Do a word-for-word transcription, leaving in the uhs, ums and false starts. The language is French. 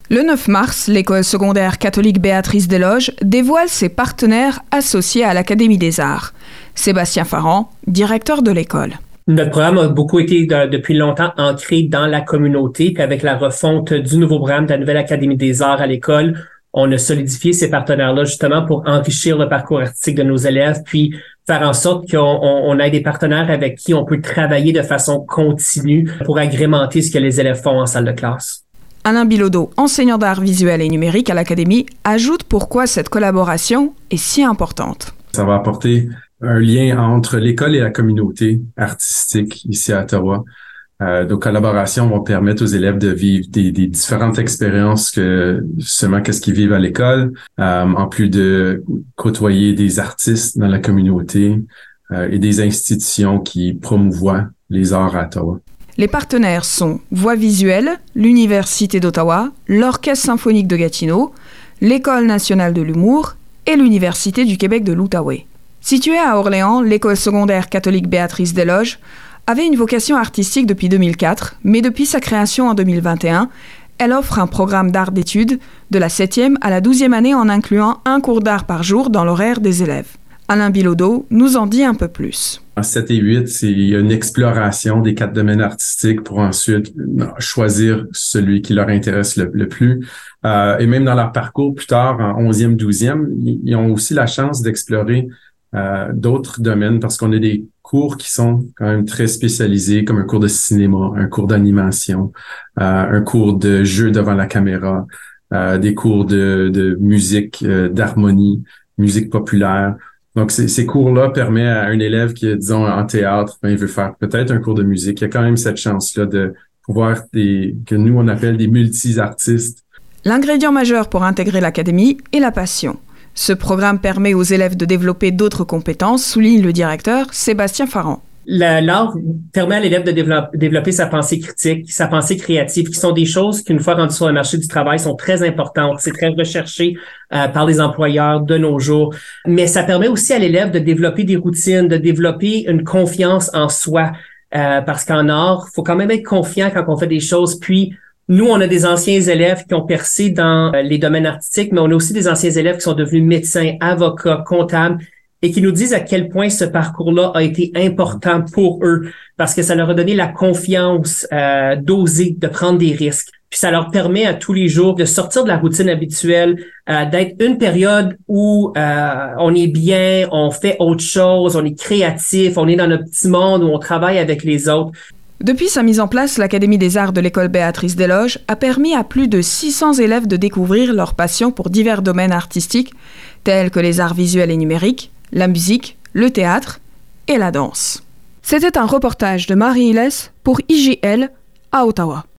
Le neuf mars, l'école secondaire catholique Béatrice Desloges dévoile ses partenaires associés à l'Académie des Arts. Sébastien Farran, directeur de l'école. Notre programme a beaucoup été de, depuis longtemps ancré dans la communauté. Puis avec la refonte du nouveau programme de la nouvelle Académie des Arts à l'école, on a solidifié ces partenaires-là justement pour enrichir le parcours artistique de nos élèves, puis faire en sorte qu'on on, on ait des partenaires avec qui on peut travailler de façon continue pour agrémenter ce que les élèves font en salle de classe. Alain Bilodeau, enseignant d'art visuel et numérique à l'Académie, ajoute pourquoi cette collaboration est si importante. Ça va apporter un lien entre l'école et la communauté artistique ici à Ottawa. Euh, nos collaborations vont permettre aux élèves de vivre des, des différentes expériences que seulement qu'est-ce qu'ils vivent à l'école, euh, en plus de côtoyer des artistes dans la communauté euh, et des institutions qui promouvoient les arts à Ottawa. Les partenaires sont Voix visuelle, l'Université d'Ottawa, l'Orchestre symphonique de Gatineau, l'École nationale de l'humour et l'Université du Québec de l'Outaouais. Située à Orléans, l'école secondaire catholique Béatrice Desloges avait une vocation artistique depuis deux mille quatre, mais depuis sa création en deux mille vingt et un, elle offre un programme d'art d'études de la septième à la douzième année en incluant un cours d'art par jour dans l'horaire des élèves. Alain Bilodeau nous en dit un peu plus. En sept et huit, c'est une exploration des quatre domaines artistiques pour ensuite choisir celui qui leur intéresse le, le plus. Euh, et même dans leur parcours plus tard, en onzième, douzième, ils ont aussi la chance d'explorer euh, d'autres domaines parce qu'on a des cours qui sont quand même très spécialisés, comme un cours de cinéma, un cours d'animation, euh, un cours de jeu devant la caméra, euh, des cours de, de musique, euh, d'harmonie, musique populaire. Donc, ces, ces cours-là permettent à un élève qui est, disons, en théâtre, ben, il veut faire peut-être un cours de musique. Il y a quand même cette chance-là de pouvoir des, que nous, on appelle des multi-artistes. L'ingrédient majeur pour intégrer l'académie est la passion. Ce programme permet aux élèves de développer d'autres compétences, souligne le directeur Sébastien Farran. L'art permet à l'élève de développer, développer sa pensée critique, sa pensée créative, qui sont des choses qu'une fois rendues sur le marché du travail sont très importantes. C'est très recherché euh, par les employeurs de nos jours. Mais ça permet aussi à l'élève de développer des routines, de développer une confiance en soi. Euh, parce qu'en art, il faut quand même être confiant quand on fait des choses. Puis, nous, on a des anciens élèves qui ont percé dans les domaines artistiques, mais on a aussi des anciens élèves qui sont devenus médecins, avocats, comptables, et qui nous disent à quel point ce parcours-là a été important pour eux, parce que ça leur a donné la confiance euh, d'oser, de prendre des risques. Puis ça leur permet à tous les jours de sortir de la routine habituelle, euh, d'être une période où euh, on est bien, on fait autre chose, on est créatif, on est dans notre petit monde où on travaille avec les autres. Depuis sa mise en place, l'Académie des Arts de l'école Béatrice Desloges a permis à plus de six cents élèves de découvrir leur passion pour divers domaines artistiques, tels que les arts visuels et numériques, la musique, le théâtre et la danse. C'était un reportage de Marie Hilles pour I J L à Ottawa.